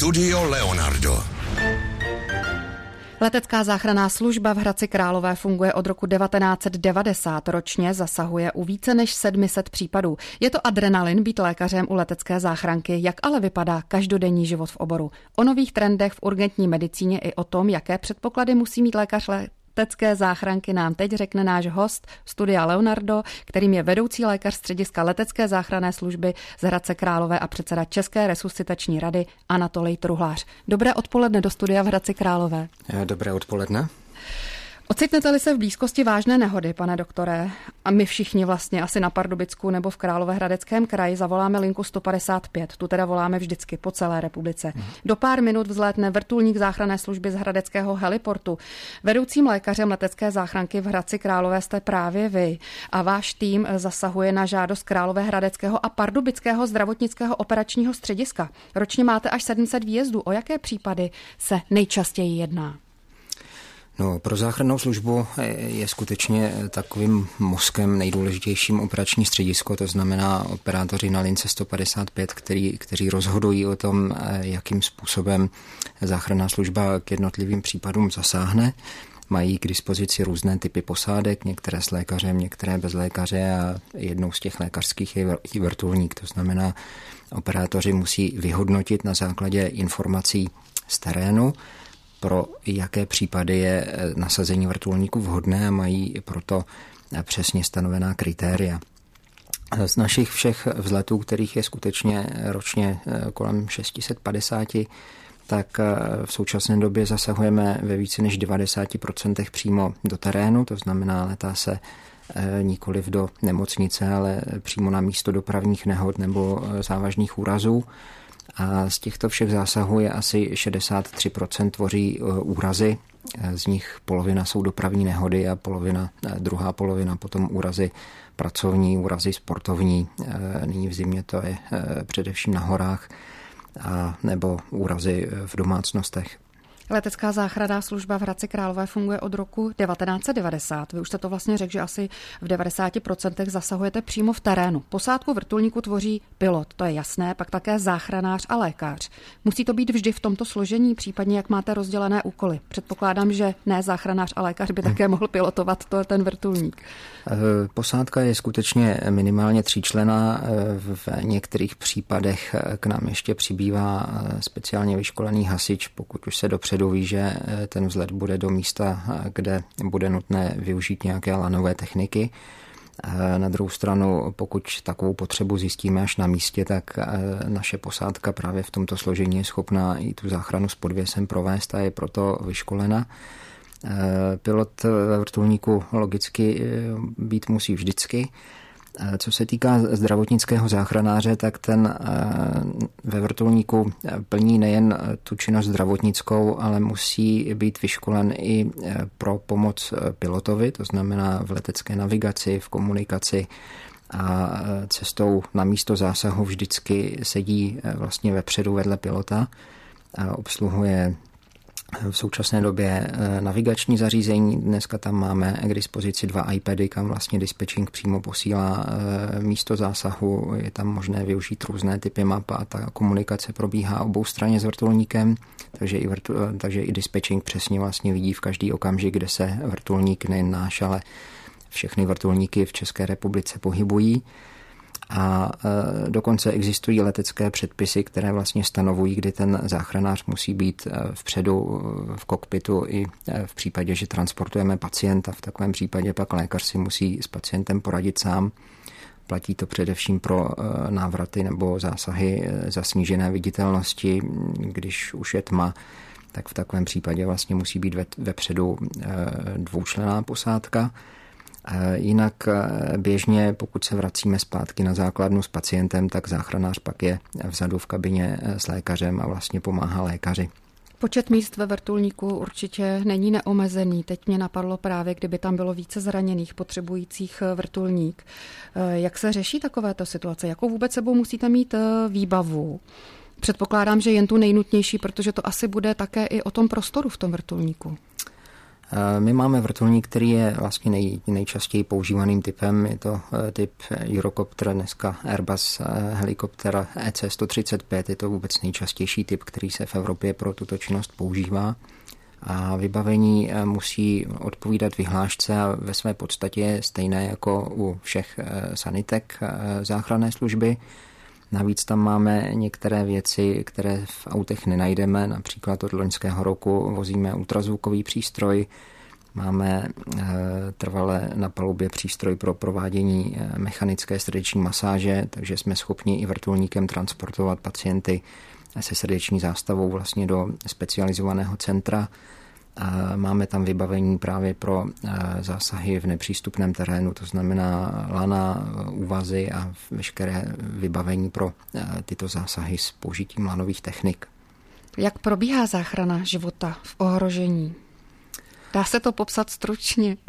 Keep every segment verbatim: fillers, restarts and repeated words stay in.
Studio Leonardo. Letecká záchranná služba v Hradci Králové funguje od roku devatenáct set devadesát. Ročně zasahuje u více než sedm set případů. Je to adrenalin být lékařem u letecké záchranky. Jak ale vypadá každodenní život v oboru? O nových trendech v urgentní medicíně i o tom, jaké předpoklady musí mít lékař letecké záchranky, nám teď řekne náš host Studia Leonardo, kterým je vedoucí lékař střediska letecké záchranné služby z Hradce Králové a předseda České resuscitační rady Anatolij Truhlář. Dobré odpoledne do studia v Hradci Králové. Dobré odpoledne. Ocitnete-li se v blízkosti vážné nehody, pane doktore, a my všichni vlastně asi na Pardubicku nebo v Královéhradeckém kraji zavoláme linku sto padesát pět, tu teda voláme vždycky po celé republice. Hmm. Do pár minut vzlétne vrtulník záchranné služby z hradeckého heliportu. Vedoucím lékařem letecké záchranky v Hradci Králové jste právě vy a váš tým zasahuje na žádost Královéhradeckého a Pardubického zdravotnického operačního střediska. Ročně máte až sedm set výjezdů. O jaké případy se nejčastěji jedná? No, pro záchrannou službu je skutečně takovým mozkem nejdůležitějším operační středisko, to znamená operátoři na lince sto padesát pět, který, kteří rozhodují o tom, jakým způsobem záchranná služba k jednotlivým případům zasáhne. Mají k dispozici různé typy posádek, některé s lékařem, některé bez lékaře a jednou z těch lékařských je i vrtulník. To znamená, operátoři musí vyhodnotit na základě informací z terénu, pro jaké případy je nasazení vrtulníku vhodné a mají proto přesně stanovená kritéria. Z našich všech vzletů, kterých je skutečně ročně kolem šest set padesát, tak v současné době zasahujeme ve více než devadesát procent přímo do terénu, to znamená letá se nikoliv do nemocnice, ale přímo na místo dopravních nehod nebo závažných úrazů. A z těchto všech zásahů je asi šedesát tři procent tvoří úrazy, z nich polovina jsou dopravní nehody a polovina, druhá polovina potom úrazy pracovní, úrazy sportovní. Nyní v zimě to je především na horách a nebo úrazy v domácnostech. Letecká záchranná služba v Hradci Králové funguje od roku devatenáct set devadesát. Vy už jste to vlastně řekl, že asi v devadesáti procentech zasahujete přímo v terénu. Posádku vrtulníku tvoří pilot, to je jasné, pak také záchranář a lékař. Musí to být vždy v tomto složení, případně jak máte rozdělené úkoly? Předpokládám, že ne záchranář a lékař by také mohl pilotovat to, ten vrtulník. Posádka je skutečně minimálně tříčlenná. V některých případech k nám ještě přibývá speciálně vyškolený hasič, pokud už se dopředu ví, že ten vzlet bude do místa, kde bude nutné využít nějaké lanové techniky. Na druhou stranu, pokud takovou potřebu zjistíme až na místě, tak naše posádka právě v tomto složení je schopná i tu záchranu s podvěsem provést a je proto vyškolena. Pilot ve vrtulníku logicky být musí vždycky. Co se týká zdravotnického záchranáře, tak ten ve vrtulníku plní nejen tu činnost zdravotnickou, ale musí být vyškolen i pro pomoc pilotovi, to znamená v letecké navigaci, v komunikaci a cestou na místo zásahu vždycky sedí vlastně vepředu vedle pilota a obsluhuje v současné době navigační zařízení. Dneska tam máme k dispozici dva iPady, kam vlastně dispečing přímo posílá místo zásahu. Je tam možné využít různé typy map a ta komunikace probíhá obou straně s vrtulníkem, takže i, vrtu, takže i dispečing přesně vlastně vidí v každý okamžik, kde se vrtulník, nejen náš, ale všechny vrtulníky v České republice pohybují. A e, dokonce existují letecké předpisy, které vlastně stanovují, kdy ten záchranář musí být vpředu v kokpitu i v případě, že transportujeme pacienta. V takovém případě pak lékař si musí s pacientem poradit sám. Platí to především pro e, návraty nebo zásahy za snížené viditelnosti, když už je tma, tak v takovém případě vlastně musí být ve, vepředu e, dvoučlenná posádka. Jinak běžně, pokud se vracíme zpátky na základnu s pacientem, tak záchranář pak je vzadu v kabině s lékařem a vlastně pomáhá lékaři. Počet míst ve vrtulníku určitě není neomezený. Teď mě napadlo právě, kdyby tam bylo více zraněných potřebujících vrtulník. Jak se řeší takovéto situace? Jakou vůbec sebou musíte mít výbavu? Předpokládám, že jen tu nejnutnější, protože to asi bude také i o tom prostoru v tom vrtulníku. My máme vrtulník, který je vlastně nej, nejčastěji používaným typem. Je to typ Eurocopter, dneska Airbus helikoptera E C sto třicet pět. Je to vůbec nejčastější typ, který se v Evropě pro tuto činnost používá. A vybavení musí odpovídat vyhlášce a ve své podstatě je stejné jako u všech sanitek záchranné služby. Navíc tam máme některé věci, které v autech nenajdeme. Například od loňského roku vozíme ultrazvukový přístroj, máme trvale na palubě přístroj pro provádění mechanické srdeční masáže, takže jsme schopni i vrtulníkem transportovat pacienty se srdeční zástavou vlastně do specializovaného centra. Máme tam vybavení právě pro zásahy v nepřístupném terénu, to znamená lana, úvazy a veškeré vybavení pro tyto zásahy s použitím lanových technik. Jak probíhá záchrana života v ohrožení? Dá se to popsat stručně?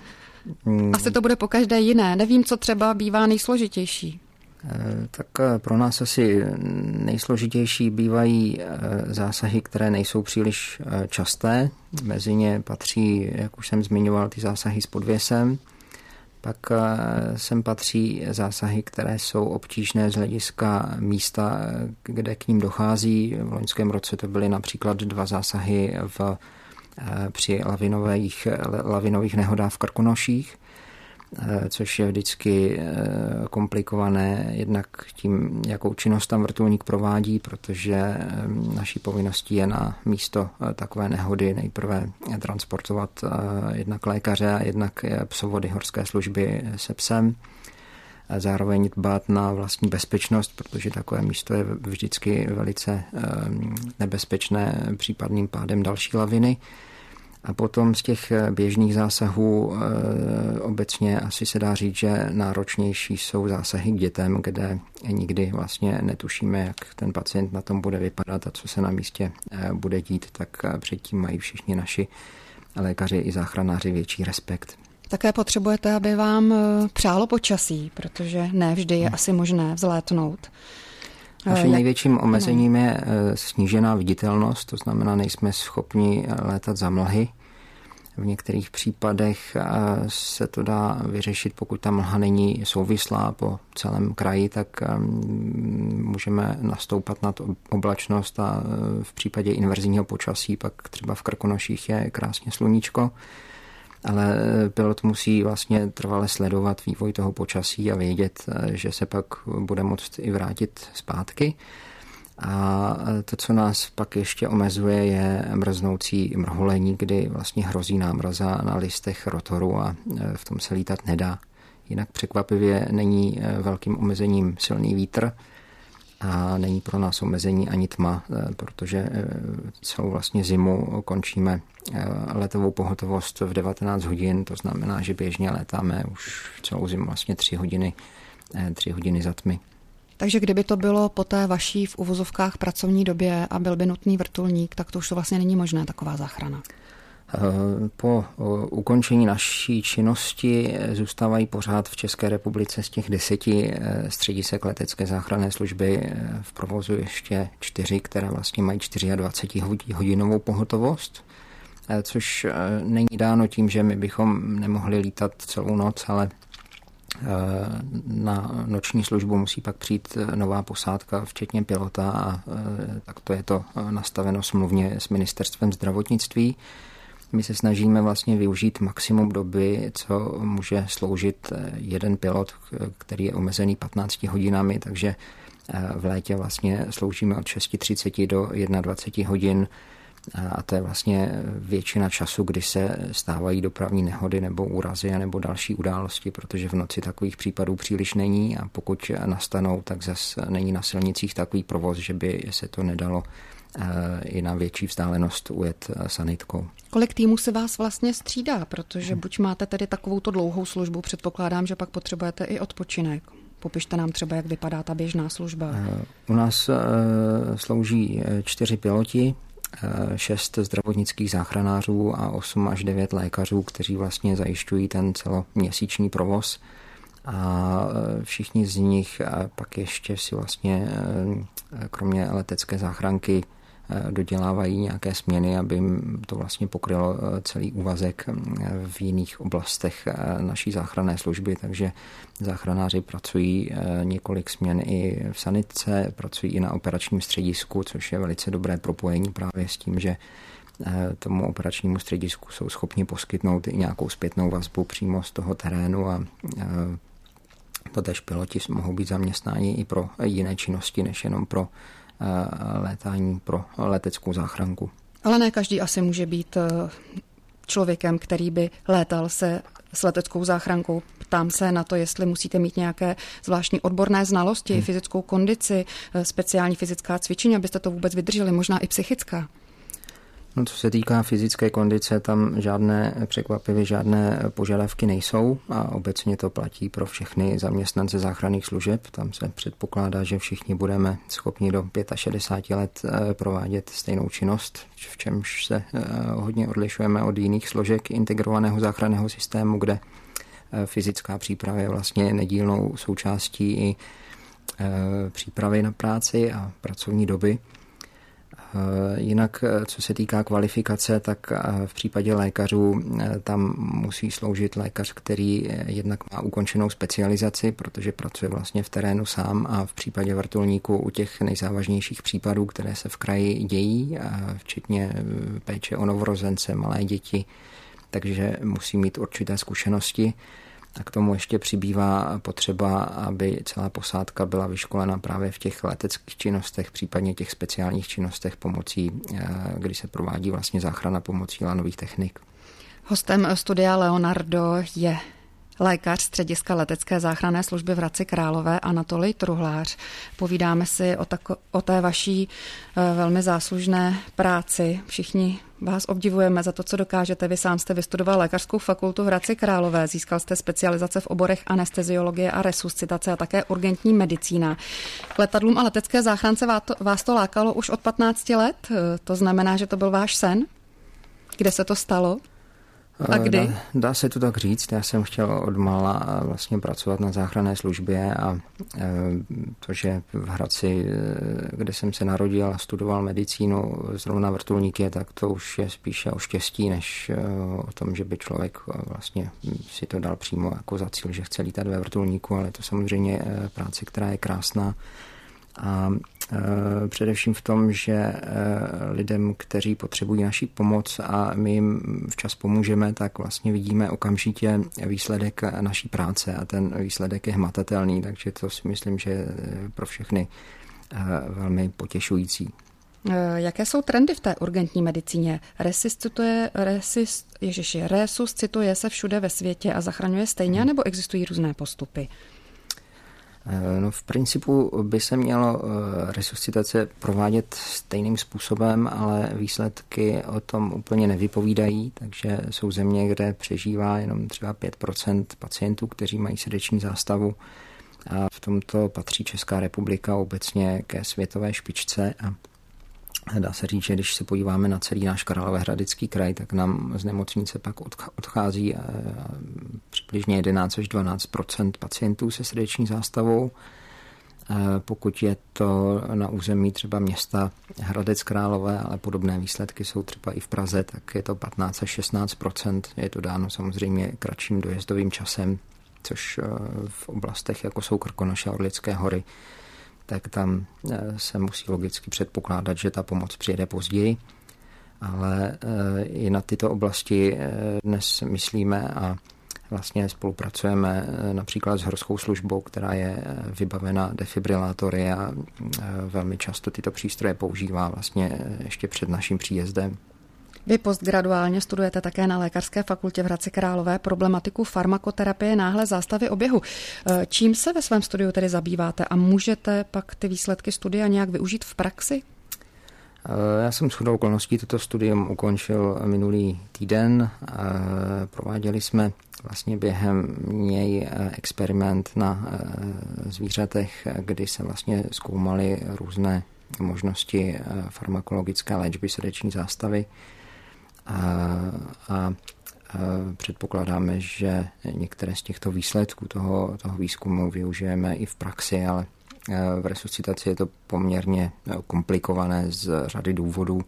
Asi to bude pokaždé jiné. Nevím, co třeba bývá nejsložitější. Tak pro nás asi nejsložitější bývají zásahy, které nejsou příliš časté. Mezi ně patří, jak už jsem zmiňoval, ty zásahy s podvěsem. Pak sem patří zásahy, které jsou obtížné z hlediska místa, kde k ním dochází. V loňském roce to byly například dva zásahy v, při lavinových, lavinových nehodách v Krkonoších, což je vždycky komplikované jednak tím, jakou činnost tam vrtulník provádí, protože naší povinností je na místo takové nehody nejprve transportovat jednak lékaře a jednak psovody horské služby se psem. Zároveň dbát na vlastní bezpečnost, protože takové místo je vždycky velice nebezpečné případným pádem další laviny. A potom z těch běžných zásahů e, obecně asi se dá říct, že náročnější jsou zásahy k dětem, kde nikdy vlastně netušíme, jak ten pacient na tom bude vypadat a co se na místě e, bude dít, tak předtím mají všichni naši lékaři i záchranáři větší respekt. Také potřebujete, aby vám přálo počasí, protože ne vždy je hmm. asi možné vzlétnout. Naším největším omezením je snížená viditelnost, to znamená, nejsme schopni létat za mlhy. V některých případech se to dá vyřešit, pokud ta mlha není souvislá po celém kraji, tak můžeme nastoupat nad oblačnost a v případě inverzního počasí pak třeba v Krkonoších je krásně sluníčko. Ale pilot musí vlastně trvale sledovat vývoj toho počasí a vědět, že se pak bude moct i vrátit zpátky. A to, co nás pak ještě omezuje, je mrznoucí mrholení, kdy vlastně hrozí námraza na listech rotoru a v tom se lítat nedá. Jinak překvapivě není velkým omezením silný vítr a není pro nás omezení ani tma, protože celou vlastně zimu končíme letovou pohotovost v devatenáct hodin, to znamená, že běžně létáme už celou zimu vlastně tři hodiny, tři hodiny za tmy. Takže kdyby to bylo po té vaší v uvozovkách pracovní době a byl by nutný vrtulník, tak to už to vlastně není možné, taková záchrana. Po ukončení naší činnosti zůstávají pořád v České republice z těch deseti středisek letecké záchranné služby v provozu ještě čtyři, které vlastně mají dvacetihodinovou pohotovost, což není dáno tím, že my bychom nemohli lítat celou noc, ale na noční službu musí pak přijít nová posádka, včetně pilota, a takto je to nastaveno smluvně s ministerstvem zdravotnictví. My se snažíme vlastně využít maximum doby, co může sloužit jeden pilot, který je omezený patnácti hodinami, takže v létě vlastně sloužíme od šest třicet do dvacet jedna hodin a to je vlastně většina času, kdy se stávají dopravní nehody nebo úrazy nebo další události, protože v noci takových případů příliš není a pokud nastanou, tak zase není na silnicích takový provoz, že by se to nedalo i na větší vzdálenost ujet sanitkou. Kolik týmů se vás vlastně střídá, protože buď máte tedy takovouto dlouhou službu, předpokládám, že pak potřebujete i odpočinek. Popište nám třeba, jak vypadá ta běžná služba. U nás slouží čtyři piloti, šest zdravotnických záchranářů a osm až devět lékařů, kteří vlastně zajišťují ten celoměsíční provoz. A všichni z nich pak ještě si vlastně kromě letecké záchranky dodělávají nějaké směny, aby jim to vlastně pokrylo celý úvazek v jiných oblastech naší záchranné služby, takže záchranáři pracují několik směn i v sanitce, pracují i na operačním středisku, což je velice dobré propojení právě s tím, že tomu operačnímu středisku jsou schopni poskytnout i nějakou zpětnou vazbu přímo z toho terénu a totéž piloti mohou být zaměstnáni i pro jiné činnosti, než jenom pro létání, pro leteckou záchranku. Ale ne každý asi může být člověkem, který by létal se s leteckou záchrankou. Ptám se na to, jestli musíte mít nějaké zvláštní odborné znalosti, hmm. fyzickou kondici, speciální fyzická cvičení, abyste to vůbec vydrželi, možná i psychická. No, co se týká fyzické kondice, tam žádné překvapivě žádné požadavky nejsou a obecně to platí pro všechny zaměstnance záchranných služeb. Tam se předpokládá, že všichni budeme schopni do šedesáti pěti let provádět stejnou činnost, v čemž se hodně odlišujeme od jiných složek integrovaného záchranného systému, kde fyzická příprava je vlastně nedílnou součástí i přípravy na práci a pracovní doby. Jinak, co se týká kvalifikace, tak v případě lékařů tam musí sloužit lékař, který jednak má ukončenou specializaci, protože pracuje vlastně v terénu sám a v případě vrtulníku u těch nejzávažnějších případů, které se v kraji dějí, včetně péče o novorozence, malé děti, takže musí mít určité zkušenosti. A k tomu ještě přibývá potřeba, aby celá posádka byla vyškolena právě v těch leteckých činnostech, případně těch speciálních činnostech pomocí, kdy se provádí vlastně záchrana pomocí lanových technik. Hostem studia Leonardo je lékař střediska letecké záchranné služby v Hradci Králové Anatolij Truhlář. Povídáme si o, tako, o té vaší velmi záslužné práci. Všichni vás obdivujeme za to, co dokážete. Vy sám jste vystudoval lékařskou fakultu v Hradci Králové, získal jste specializace v oborech anesteziologie a resuscitace a také urgentní medicína. K letadlům a letecké záchrance vás to lákalo už od patnácti let? To znamená, že to byl váš sen? Kde se to stalo? A kdy? Dá, dá se to tak říct. Já jsem chtěl odmala vlastně pracovat na záchranné službě a to, že v Hradci, kde jsem se narodil a studoval medicínu, zrovna vrtulník je, tak to už je spíše o štěstí, než o tom, že by člověk vlastně si to dal přímo jako za cíl, že chce lítat ve vrtulníku, ale to samozřejmě práce, která je krásná. A e, především v tom, že e, lidem, kteří potřebují naši pomoc a my jim včas pomůžeme, tak vlastně vidíme okamžitě výsledek naší práce a ten výsledek je hmatatelný, takže to si myslím, že je pro všechny e, velmi potěšující. Jaké jsou trendy v té urgentní medicíně? Resuscituje, resist, ježiši, resuscituje se všude ve světě a zachraňuje stejně, nebo existují různé postupy? No, v principu by se mělo resuscitace provádět stejným způsobem, ale výsledky o tom úplně nevypovídají, takže jsou země, kde přežívá jenom třeba pět procent pacientů, kteří mají srdeční zástavu. A v tomto patří Česká republika obecně ke světové špičce a dá se říct, že když se podíváme na celý náš Královéhradecký kraj, tak nám z nemocnice pak odchází přibližně jedenáct až dvanáct procent pacientů se srdeční zástavou. Pokud je to na území třeba města Hradec Králové, ale podobné výsledky jsou třeba i v Praze, tak je to patnáct až šestnáct procent. Je to dáno samozřejmě kratším dojezdovým časem, což v oblastech, jako jsou Krkonoše a Orlické hory, tak tam se musí logicky předpokládat, že ta pomoc přijede později. Ale i na tyto oblasti dnes myslíme a vlastně spolupracujeme například s horskou službou, která je vybavena defibrilátory a velmi často tyto přístroje používá vlastně ještě před naším příjezdem. Vy postgraduálně studujete také na Lékařské fakultě v Hradci Králové problematiku farmakoterapie náhlé zástavy oběhu. Čím se ve svém studiu tedy zabýváte a můžete pak ty výsledky studia nějak využít v praxi? Já jsem shodou okolností toto studium ukončil minulý týden. Prováděli jsme vlastně během něj experiment na zvířatech, kdy se vlastně zkoumaly různé možnosti farmakologické léčby srdeční zástavy. A, a, a předpokládáme, že některé z těchto výsledků toho, toho výzkumu využijeme i v praxi, ale V resuscitaci je to poměrně komplikované z řady důvodů,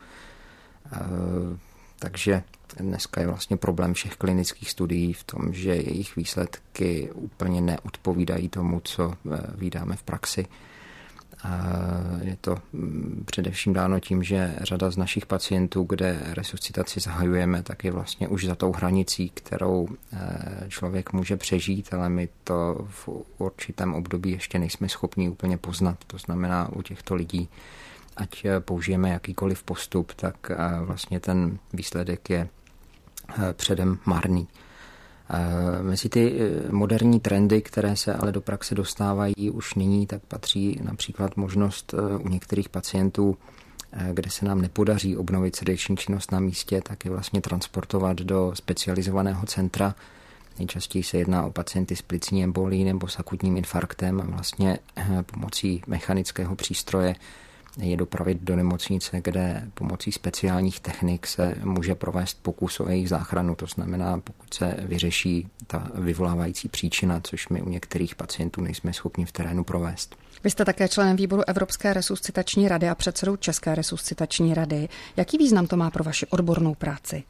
takže dneska je vlastně problém všech klinických studií v tom, že jejich výsledky úplně neodpovídají tomu, co vídáme v praxi. Je to především dáno tím, že řada z našich pacientů, kde resuscitaci zahajujeme, tak je vlastně už za tou hranicí, kterou člověk může přežít, ale my to v určitém období ještě nejsme schopni úplně poznat. To znamená, u těchto lidí, ať použijeme jakýkoliv postup, tak vlastně ten výsledek je předem marný. Mezi ty moderní trendy, které se ale do praxe dostávají už nyní, tak patří například možnost u některých pacientů, kde se nám nepodaří obnovit srdeční činnost na místě, tak je vlastně transportovat do specializovaného centra. Nejčastěji se jedná o pacienty s plicní embolií nebo s akutním infarktem a vlastně pomocí mechanického přístroje je dopravit do nemocnice, kde pomocí speciálních technik se může provést pokus o jejich záchranu. To znamená, pokud se vyřeší ta vyvolávající příčina, což my u některých pacientů nejsme schopni v terénu provést. Vy jste také členem výboru Evropské resuscitační rady a předsedou České resuscitační rady. Jaký význam to má pro vaši odbornou práci?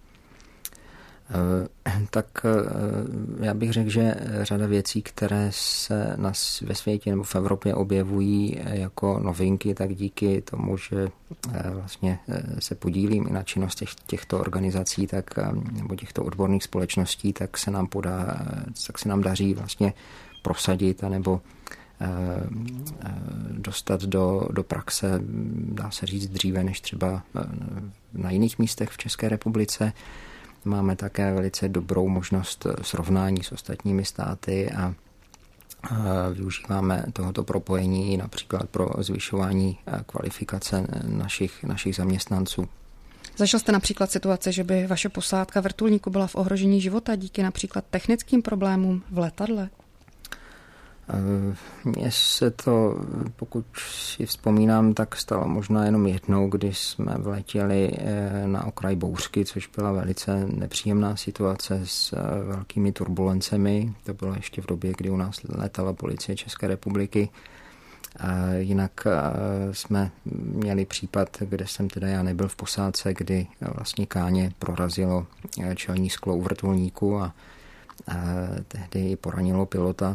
Tak já bych řekl, že řada věcí, které se nás ve světě nebo v Evropě objevují jako novinky, tak díky tomu, že vlastně se podílím i na činnost těch, těchto organizací tak, nebo těchto odborných společností, tak se nám podá, tak se nám daří vlastně prosadit anebo dostat do, do praxe, dá se říct, dříve než třeba na jiných místech v České republice. Máme také velice dobrou možnost srovnání s ostatními státy a využíváme tohoto propojení například pro zvyšování kvalifikace našich, našich zaměstnanců. Zažil jste například situace, že by vaše posádka vrtulníku byla v ohrožení života díky například technickým problémům v letadle? Mně se to, pokud si vzpomínám, tak stalo možná jenom jednou, kdy jsme vletěli na okraj bouřky, což byla velice nepříjemná situace s velkými turbulencemi. To bylo ještě v době, kdy u nás letala policie České republiky. Jinak jsme měli případ, kde jsem teda já nebyl v posádce, kdy vlastně káně prorazilo čelní sklo u vrtulníku a tehdy poranilo pilota.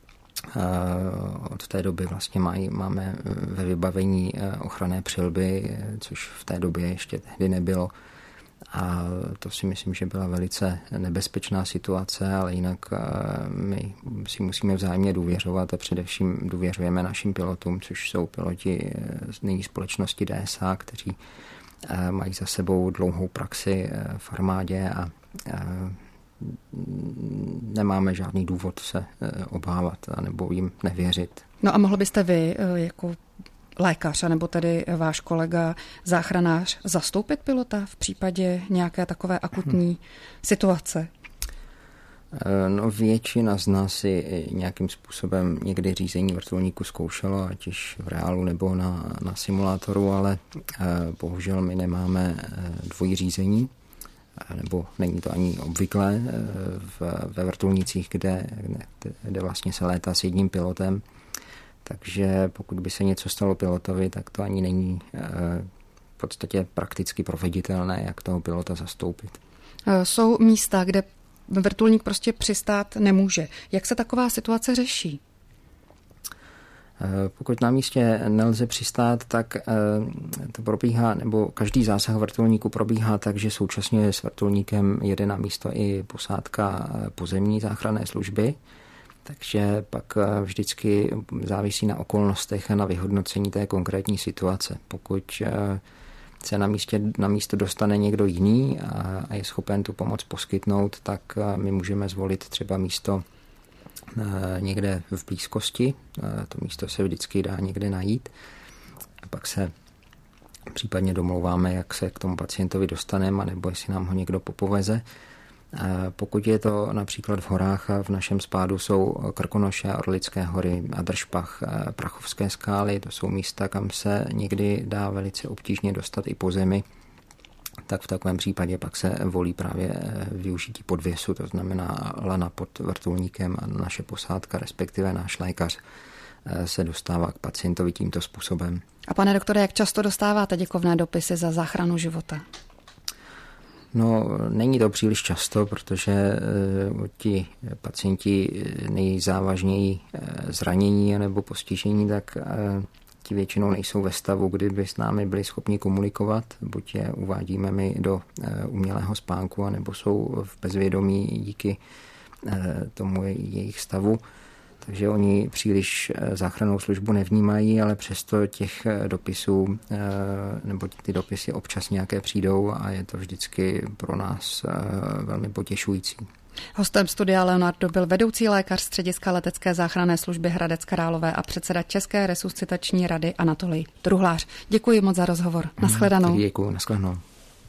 Od té doby vlastně mají, máme ve vybavení ochranné přilby, což v té době ještě tehdy nebylo. A to si myslím, že byla velice nebezpečná situace, ale jinak my si musíme vzájemně důvěřovat a především důvěřujeme našim pilotům, což jsou piloti z nyní společnosti D S A, kteří mají za sebou dlouhou praxi v armádě a nemáme žádný důvod se obávat nebo jim nevěřit. No a mohl byste vy jako lékař, nebo tedy váš kolega záchranář zastoupit pilota v případě nějaké takové akutní hmm. situace? No, většina z nás si nějakým způsobem někdy řízení vrtulníku zkoušelo, ať již v reálu nebo na, na simulátoru, ale bohužel my nemáme dvojí řízení, nebo není to ani obvyklé v, ve vrtulnících, kde, kde, kde vlastně se létá s jedním pilotem. Takže pokud by se něco stalo pilotovi, tak to ani není v podstatě prakticky proveditelné, jak toho pilota zastoupit. Jsou místa, kde vrtulník prostě přistát nemůže. Jak se taková situace řeší? Pokud na místě nelze přistát, tak to probíhá, nebo každý zásah vrtulníku probíhá tak, že současně s vrtulníkem jede na místo i posádka pozemní záchranné služby. Takže pak vždycky závisí na okolnostech a na vyhodnocení té konkrétní situace. Pokud se na, místě, na místo dostane někdo jiný a je schopen tu pomoc poskytnout, tak my můžeme zvolit třeba místo někde v blízkosti. To místo se vždycky dá někde najít. A pak se případně domlouváme, jak se k tomu pacientovi dostaneme, nebo jestli nám ho někdo popoveze. Pokud je to například v horách, v našem spádu jsou Krkonoše, Orlické hory, Adršpach, Prachovské skály, to jsou místa, kam se někdy dá velice obtížně dostat i po zemi, tak v takovém případě pak se volí právě využití podvěsu, to znamená lana pod vrtulníkem a naše posádka, respektive náš lékař se dostává k pacientovi tímto způsobem. A pane doktore, jak často dostáváte děkovné dopisy za záchranu života? No, není to příliš často, protože ti pacienti nejzávažněji zranění nebo postižení, tak ti většinou nejsou ve stavu, kdyby s námi byli schopni komunikovat, buď je uvádíme my do umělého spánku, anebo jsou v bezvědomí díky tomu jejich stavu. Takže oni příliš záchrannou službu nevnímají, ale přesto těch dopisů, nebo ty dopisy občas nějaké přijdou a je to vždycky pro nás velmi potěšující. Hostem studia Leonardo byl vedoucí lékař střediska letecké záchranné služby Hradec Králové a předseda České resuscitační rady Anatolij Truhlář. Děkuji moc za rozhovor. Naschledanou. Děkuji, naschledanou.